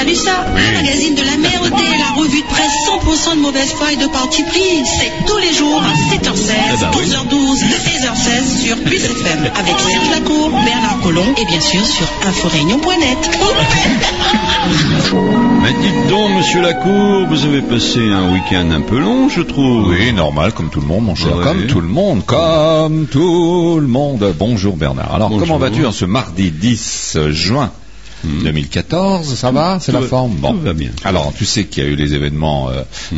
lu ça? Un magazine de la merde, la revue de presse 100% de mauvaise foi et de parti pris. C'est tous les jours à 7h16, 12h12 et 16h16 sur Plus FM avec Serge Lacour, Bernard Collomb et bien sûr sur inforéunion.net. Mais dites donc, monsieur Lacour, vous avez passé un week-end un peu long, je trouve. Oui, normal, comme tout le monde, mon cher. Ouais. Comme tout le monde. Bonjour Bernard. Alors, Bonjour. Comment vas-tu en ce mardi 10 juin 2014, ça va? C'est la forme? Bon. Tout va bien. Alors, tu sais qu'il y a eu les événements,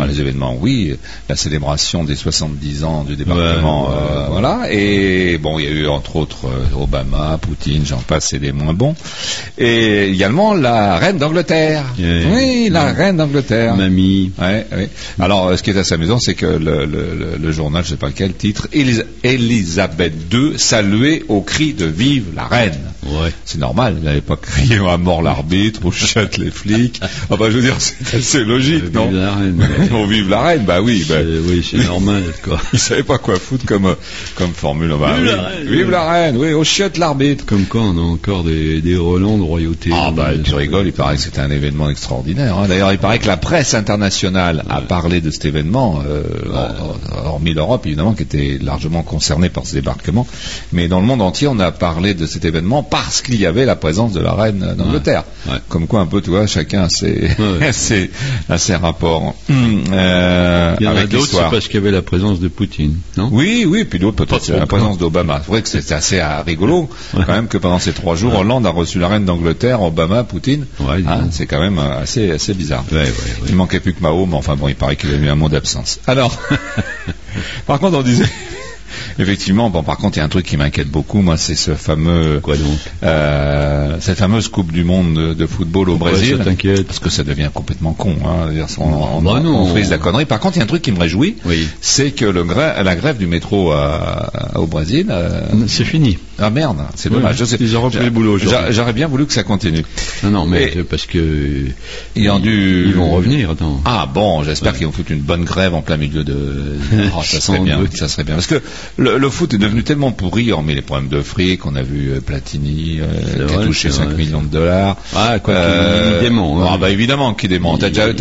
la célébration des 70 ans du débarquement, voilà, et bon, il y a eu entre autres Obama, Poutine, j'en passe, et des moins bons, et également la reine d'Angleterre. Oui, la reine d'Angleterre. Mamie. Ouais. Alors, ce qui est assez amusant, c'est que le journal, je sais pas quel titre, Elisabeth II saluée au cri de vive la reine. Ouais. C'est normal, il n'avait pas crié à mort l'arbitre, ou chiotte les flics. Ah bah, je veux dire, c'est assez logique, non? Vive la reine. On vive la reine, bah oui. Oui, c'est normal, quoi. Il savait pas quoi foutre comme formule. Bah, Vive la reine. Vive la reine, oui, au chiotte l'arbitre. Comme quoi, on a encore des relents de royauté. Ah bah, tu rigoles, il paraît que c'était un événement extraordinaire. Hein. D'ailleurs, il paraît que la presse internationale a parlé de cet événement, hormis l'Europe, évidemment, qui était largement concernée par ce débarquement. Mais dans le monde entier, on a parlé de cet événement parce qu'il y avait la présence de la reine d'Angleterre. Ouais. Comme quoi, un peu, tu vois, chacun a ses rapports. Il y en a avec d'autres, l'histoire. c'est parce qu'il y avait la présence de Poutine, non? Oui, puis d'autres peut-être c'est la présence d'Obama. C'est vrai que c'était assez rigolo, quand même, que pendant ces 3 jours, Hollande a reçu la reine d'Angleterre, Obama, Poutine. Ouais, c'est quand même assez bizarre. Ouais. Il manquait plus que Mao, mais enfin bon, il paraît qu'il a eu un mot d'absence. Alors, par contre, on disait... Effectivement, par contre, il y a un truc qui m'inquiète beaucoup, moi, c'est ce fameux... Quoi donc? Cette fameuse Coupe du Monde de football au Brésil. Ça t'inquiète? Parce que ça devient complètement con, hein. On non. frise la connerie. Par contre, il y a un truc qui me réjouit, c'est que la grève du métro au Brésil... c'est fini. Ah merde, c'est dommage. Ils ont repris le boulot aujourd'hui. J'aurais bien voulu que ça continue. Non, mais parce que... Ils vont revenir, attends. Ah bon, j'espère qu'ils vont foutre une bonne grève en plein milieu de... ça serait bien. Parce que le foot est devenu tellement pourri, hormis les problèmes de fric, on a vu Platini qui a touché 5 millions de dollars. Ah, quoi, il dément. Ah, bah évidemment qu'il dément.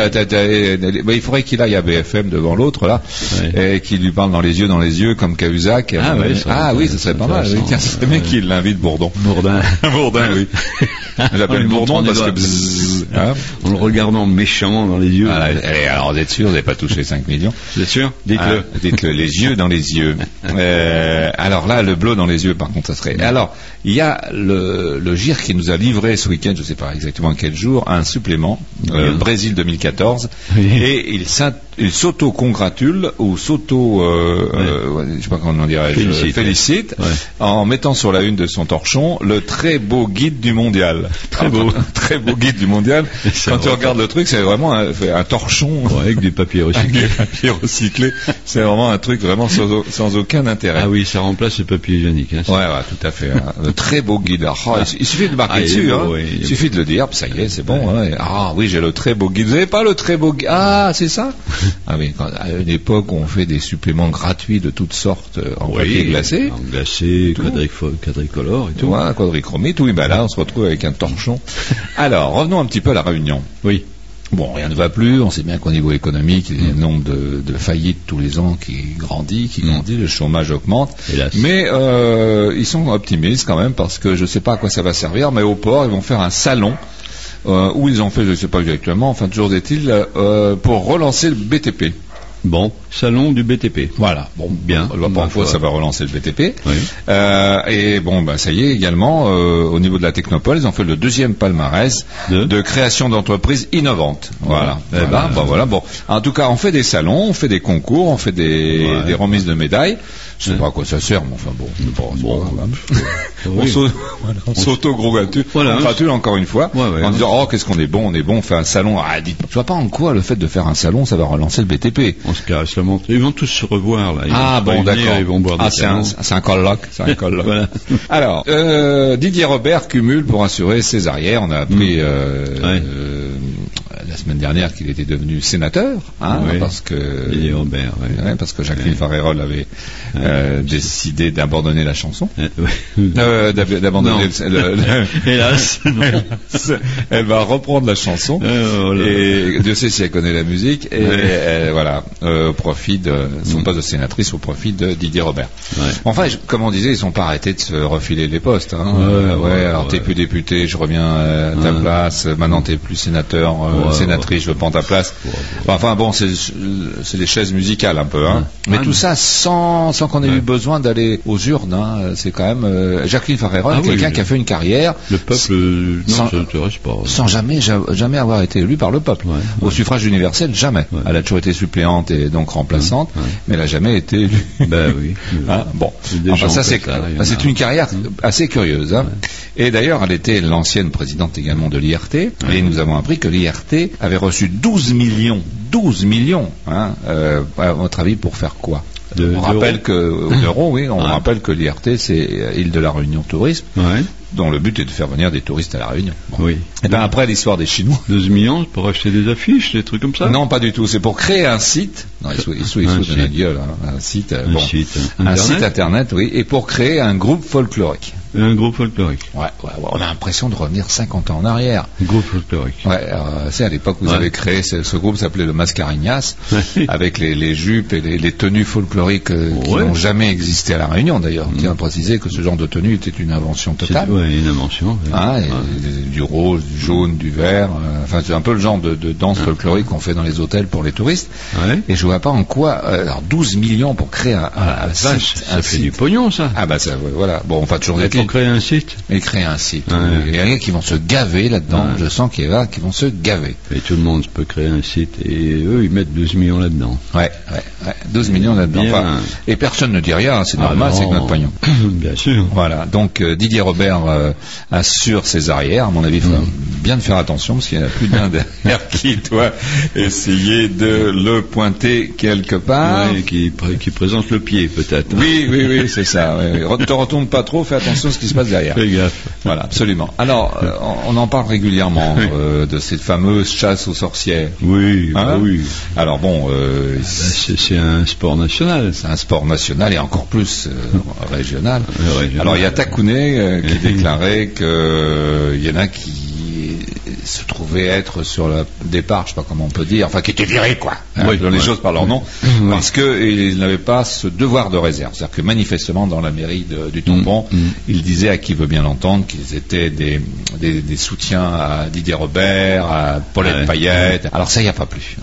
Il faudrait qu'il aille à BFM devant l'autre, là, et qu'il lui parle dans les yeux, comme Cahuzac. Oui, ce serait pas mal. Tiens, ce serait bien qu'il l'invite Bourdon, oui. J'appelle Bourdon parce que... En le regardant méchamment dans les yeux. Alors, vous êtes sûr, vous n'avez pas touché 5 millions? Vous êtes sûr? Dites-le. Dites-le, les yeux dans les yeux. Alors là, le bleu dans les yeux, par contre, ça serait... Alors, il y a le GIR qui nous a livré ce week-end, je ne sais pas exactement quel jour, un supplément, Brésil 2014, et il s'auto-congratule, ou je sais pas comment on dirait, félicite, en mettant sur la une de son torchon le très beau guide du mondial. Très beau guide du mondial. Quand tu regardes le truc, c'est vraiment un torchon avec du papier recyclé. C'est vraiment un truc vraiment sans aucun intérêt. Ah oui, ça remplace le papier hygiénique. Hein, ouais, tout à fait. Un très beau guide. Il suffit de marquer dessus. Il suffit de le dire, ça y est, c'est bon. Ah oui, j'ai le très beau guide. Vous n'avez pas le très beau guide? Ah, c'est ça? Ah oui, à une époque où on fait des suppléments gratuits de toutes sortes en papier glacé. En glacé, quadricolore et tout. Ouais, quadrichromite. Oui, là, on se retrouve avec un torchon. Alors, revenons un petit peu à la Réunion. Oui. Bon, rien ne va plus, on sait bien qu'au niveau économique, il y a un nombre de faillites tous les ans qui grandit, le chômage augmente. Hélas. Mais ils sont optimistes quand même, parce que je ne sais pas à quoi ça va servir, mais au port, ils vont faire un salon, où ils ont fait, je ne sais pas exactement, enfin toujours est-il, pour relancer le BTP. Bon, salon du BTP. Voilà, bon, bien. Parfois, ça va relancer le BTP. Oui. Et bon, ça y est, également, au niveau de la Technopole, ils ont fait le 2e palmarès de création d'entreprises innovantes. Voilà. Bon. En tout cas, on fait des salons, on fait des concours, on fait des remises de médailles. Je sais pas à quoi ça sert, mais enfin on s'auto-gratule encore une fois, en disant, qu'est-ce qu'on est bon, on fait un salon. Ah, tu vois pas en quoi le fait de faire un salon, ça va relancer le BTP. On se caresse la montre. Ils vont tous se revoir, là. D'accord. Ils vont boire des c'est un colloque. Voilà. Alors, Didier Robert cumule pour assurer ses arrières. On a appris, la semaine dernière qu'il était devenu sénateur, parce que Didier Robert, parce que Jacqueline Farérol décidé d'abandonner la chanson. D'abandonner Hélas, elle va reprendre la chanson. Et Dieu sait si elle connaît la musique. Et voilà, au profit de son poste de sénatrice, au profit de Didier Robert. Enfin, comme on disait, ils sont pas arrêtés de se refiler les postes. Alors t'es plus député, je reviens à ta place. Maintenant t'es plus sénateur, sénatrice, je prends ta place. Enfin bon, c'est des chaises musicales un peu. Mais tout ça sans qu'on ait eu besoin d'aller aux urnes. C'est quand même Jacqueline Farreron, quelqu'un qui a fait une carrière. Le peuple, ça n'intéresse pas. Sans jamais avoir été élu par le peuple. Au suffrage universel, jamais. Elle a toujours été suppléante et donc remplaçante, mais elle n'a jamais été élue. Bon, enfin, ça c'est une carrière assez curieuse. Et d'ailleurs, elle était l'ancienne présidente également de l'IRT, et nous avons appris que l'IRT avait reçu 12 millions, à votre avis, pour faire quoi? On rappelle que l'IRT, c'est Île de la Réunion Tourisme, dont le but est de faire venir des touristes à la Réunion. Et bien après l'histoire des Chinois. 12 millions pour acheter des affiches, des trucs comme ça? Non, pas du tout. C'est pour créer un site. Non, ils se de la gueule. Un site internet, et pour créer un groupe folklorique. Un groupe folklorique. On a l'impression de revenir 50 ans en arrière. Groupe folklorique. C'est à l'époque où vous avez créé ce groupe, s'appelait le Mascarignas, avec les jupes et les tenues folkloriques qui n'ont jamais existé à la Réunion d'ailleurs. On tient à préciser que ce genre de tenue était une invention totale. Une invention. Du rose, du jaune, du vert. Enfin, c'est un peu le genre de danse folklorique qu'on fait dans les hôtels pour les touristes. Et je vois pas en quoi. Alors 12 millions pour créer un site. Ça fait du pognon, ça. Bon, enfin toujours des pour créer un site. Et créer un site. Il y a qui vont se gaver là-dedans. Je sens qu'il y a qui vont se gaver. Et tout le monde peut créer un site et eux ils mettent 12 millions là-dedans. 12 millions là-dedans. Et personne ne dit rien. C'est normal, c'est que notre pognon. Bien sûr. Voilà. Donc Didier Robert assure ses arrières. À mon avis, il faut bien de faire attention parce qu'il y en a plus d'un derrière qui doit essayer de le pointer quelque part. Qui présente le pied peut-être. Oui, c'est ça. Ne te retourne pas trop, fais attention à ce qui se passe derrière. Fais gaffe. Voilà, absolument. Alors, on en parle régulièrement de cette fameuse chasse aux sorcières. Oui. Alors bon, c'est un sport national. C'est un sport national et encore plus régional. Alors il y a Takouné qui déclarait qu'il y en a qui se trouvait être sur le départ, je sais pas comment on peut dire, enfin qui était viré quoi, les choses par leur nom, parce qu'ils n'avaient pas ce devoir de réserve. C'est-à-dire que manifestement dans la mairie du Tombon, ils disaient à qui veut bien l'entendre qu'ils étaient des soutiens à Didier Robert, à Paulette Payette. Alors ça, il n'y a pas plus.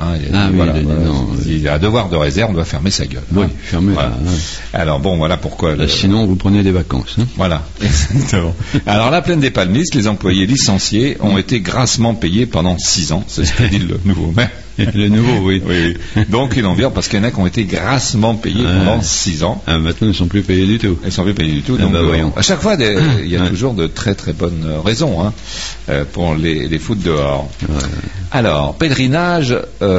Il a un devoir de réserve, on doit fermer sa gueule. Fermer. Alors bon, voilà pourquoi. Sinon, vous prenez des vacances. Voilà, exactement. Alors la plaine des Palmistes, les employés licenciés ont été grassement payés pendant 6 ans. C'est ce que dit le nouveau maire. Le nouveau, oui. Donc ils en virent parce qu'il y en a qui ont été grassement payés pendant 6 ans. Maintenant, ils ne sont plus payés du tout. Ils ne sont plus payés du tout. Donc, à chaque fois, il y a toujours de très très bonnes raisons pour les foutre dehors. Alors, pèlerinage.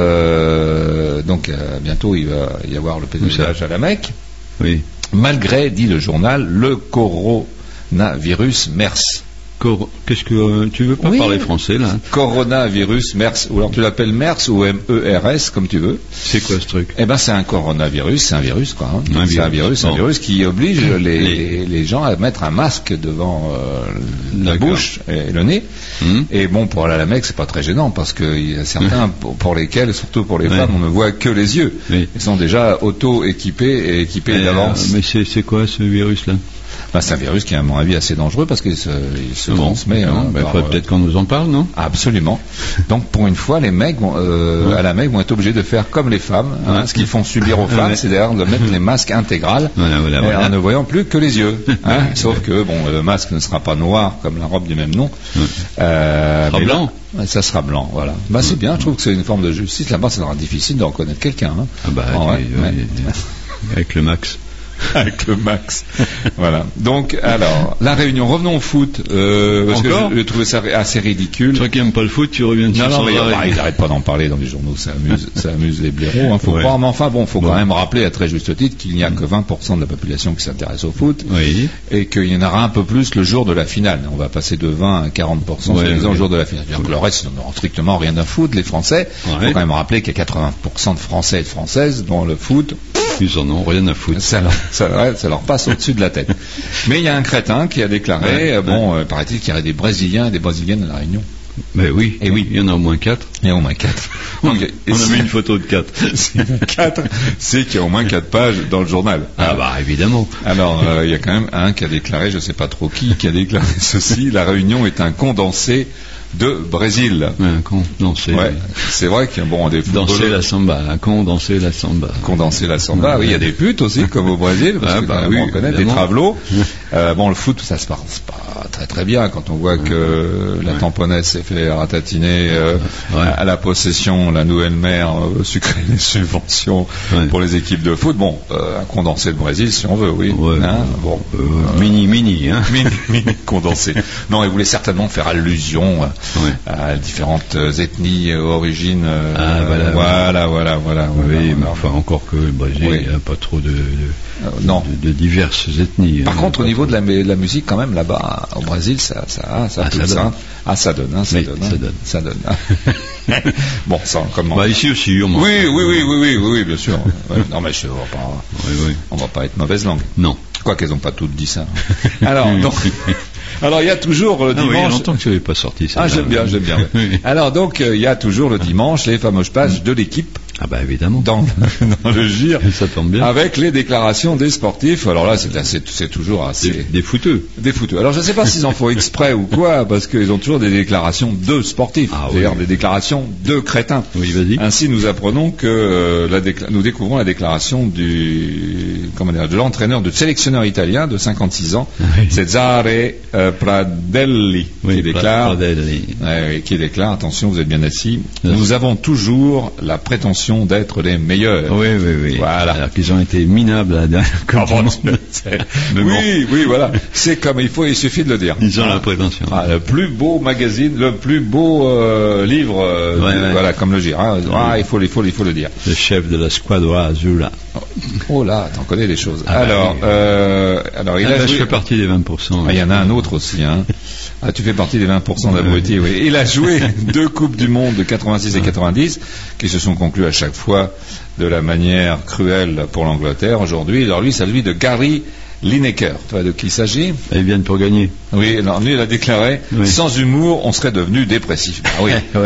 Donc bientôt, il va y avoir le pèlerinage à la Mecque. Oui. Malgré, dit le journal, le coronavirus MERS. Qu'est-ce que tu veux pas parler français là? Coronavirus, MERS, ou alors tu l'appelles MERS ou MERS comme tu veux. C'est quoi ce truc? Eh ben c'est un coronavirus, c'est un virus quoi. C'est un virus qui oblige les gens à mettre un masque devant la bouche et le nez. Et bon, pour aller à la Mecque, c'est pas très gênant parce qu'il y a certains pour lesquels, surtout pour les femmes, on ne voit que les yeux. Ils sont déjà auto-équipés et équipés d'avance. Mais c'est quoi ce virus là? C'est un virus qui est à mon avis assez dangereux parce qu'il se transmet. Il faudrait peut-être qu'on nous en parle, non? Absolument. Donc pour une fois, les mecs à la Mecque vont être obligés de faire comme les femmes, ce qu'ils font subir aux femmes, c'est-à-dire de mettre les masques intégrales en ne voyant plus que les yeux. Sauf que le masque ne sera pas noir comme la robe du même nom. Ça sera blanc. Ça sera blanc, voilà. C'est bien, je trouve que c'est une forme de justice. Là-bas, ça sera difficile de reconnaître quelqu'un. Avec le max. Avec le max. Voilà. Donc, alors, la Réunion, revenons au foot, parce que je trouvais ça assez ridicule. Toi qui n'aimes pas le foot, tu reviens dessus. Non, mais ils n'arrêtent pas d'en parler dans les journaux, ça amuse les blaireaux, faut croire, mais enfin bon, faut quand même rappeler à très juste titre qu'il n'y a que 20% de la population qui s'intéresse au foot, et qu'il y en aura un peu plus le jour de la finale. On va passer de 20 à 40% le jour de la finale. C'est-à-dire que le reste, ils n'en auront strictement rien à foutre, les Français. Faut quand même rappeler qu'il y a 80% de Français et de Françaises dans le foot. Ils en ont rien à foutre. Ça leur passe au-dessus de la tête. Mais il y a un crétin qui a déclaré, paraît-il qu'il y aurait des Brésiliens et des Brésiliennes à la Réunion. Mais oui, et oui, il y en a au moins 4. Il y a au moins 4. On a mis une photo de 4. 4, c'est qu'il y a au moins 4 pages dans le journal. Ah bah évidemment. Alors il y a quand même un qui a déclaré, je ne sais pas trop qui a déclaré ceci: la Réunion est un condensé de Brésil. Condensé. Ouais, c'est vrai qu'il y a des danser la samba, condenser la samba. Condenser la samba. Oui, il y a des putes aussi comme au Brésil, parce que on connaît des travelots. Le foot, ça se passe pas très très bien quand on voit que la tamponnaise s'est fait ratatiner à la possession, la nouvelle maire sucrer les subventions pour les équipes de foot. Un condensé de Brésil si on veut, oui. Mini, hein. Mini condensé. Non, il voulait certainement faire allusion à différentes ethnies, origines. Voilà. Oui, mais enfin, encore que le Brésil, il n'y a pas trop de diverses ethnies. Par contre, au niveau de la musique, quand même, là-bas, au Brésil, ça donne. Ça donne. Bon, ça, comment? Ici aussi, oui, bien sûr. Non, mais on va pas être mauvaise langue. Non. Quoi qu'elles n'ont pas toutes dit ça. Alors, il y a toujours le dimanche. Il y a longtemps que je n'avais pas sorti ça. J'aime bien. Oui. Alors, donc, il y a toujours le dimanche les fameuses pages de l'équipe. Ah bah évidemment. Dans le GIR. Ça tombe bien. Avec les déclarations des sportifs. Alors là, c'est toujours assez. Des fouteux. Alors, je ne sais pas s'ils en font exprès ou quoi, parce qu'ils ont toujours des déclarations de sportifs. C'est-à-dire des déclarations de crétins. Oui, vas-y. Ainsi, nous apprenons que nous découvrons la déclaration de l'entraîneur, de sélectionneur italien de 56 ans, Cesare Pradelli, qui déclare, attention, vous êtes bien assis, nous avons toujours la prétention d'être les meilleurs. Oui. Voilà. Alors qu'ils ont été minables à la dernière Coupe du Monde. Oui, voilà. C'est comme il suffit de le dire. Ils ont la prétention. Le plus beau magazine, le plus beau livre, voilà, comme le GIR. Il faut le dire. Le chef de la Squadra Azzurra. Oh là, t'en connais des choses. Je fais partie des 20%. Il y en a un autre aussi, hein. Tu fais partie des 20% d'abrutis, oui. Il a joué 2 Coupes du Monde de 86 et 90, qui se sont conclues à chaque fois de la manière cruelle pour l'Angleterre aujourd'hui. Alors lui, c'est celui de Gary Lineker. Tu vois de qui il s'agit? Ils viennent pour gagner. Oui, alors lui, il a déclaré, sans humour, on serait devenu dépressif. Ah oui.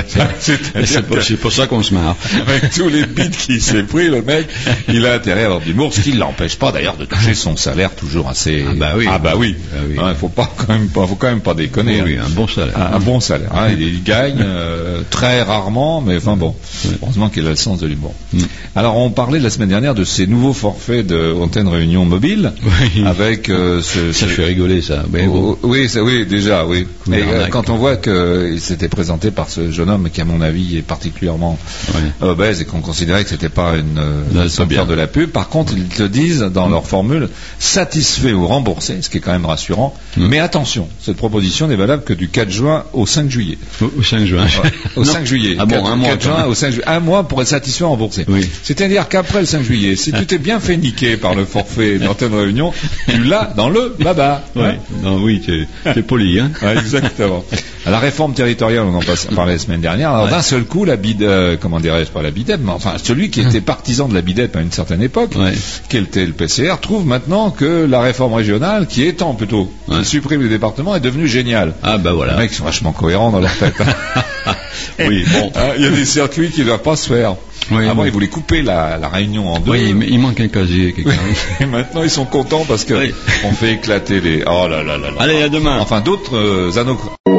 C'est pour ça qu'on se marre. Avec tous les bits qu'il s'est pris, le mec, il a intérêt à avoir de l'humour, ce qui ne l'empêche pas d'ailleurs de toucher son salaire toujours assez. Il faut quand même pas déconner. Oui, un bon salaire. Un bon salaire. Il gagne très rarement, mais enfin bon. Heureusement qu'il a le sens de l'humour. Alors, on parlait la semaine dernière de ces nouveaux forfaits de antenne réunion mobile. Avec ça fait rigoler ça. Déjà. Mais quand on voit qu'il s'était présenté par ce jeune homme qui, à mon avis, est particulièrement obèse et qu'on considérait que c'était pas une sorcière de la pub. Par contre, ils te disent dans leur formule satisfait ou remboursé, ce qui est quand même rassurant. Mais attention, cette proposition n'est valable que du 4 juin au 5 juillet. Au 5 juin. Au 5 juillet. Ah bon, un mois. 4 juin au 5 juillet. Un mois pour être satisfait ou remboursé. Oui. C'est-à-dire qu'après le 5 juillet, si tu t'es bien fait niquer par le forfait d'antenne réunion, tu l'as dans le baba. T'es poli, hein. Exactement. À la réforme territoriale, on en parlait la semaine dernière. Alors d'un seul coup, la BIDEP, pas la BIDEP, mais enfin celui qui était partisan de la BIDEP à une certaine époque, qui était le PCR, trouve maintenant que la réforme régionale, qui supprime les départements, est devenue géniale. Ah bah voilà. Les mecs sont vachement cohérents dans leur tête. Oui, bon. Il y a des circuits qui ne doivent pas se faire. Avant, ils voulaient couper la Réunion en deux. Oui, mais il manque un casier. Et maintenant, ils sont contents parce que on fait éclater les. Oh là là là là. Allez, à demain. Enfin, d'autres anneaux.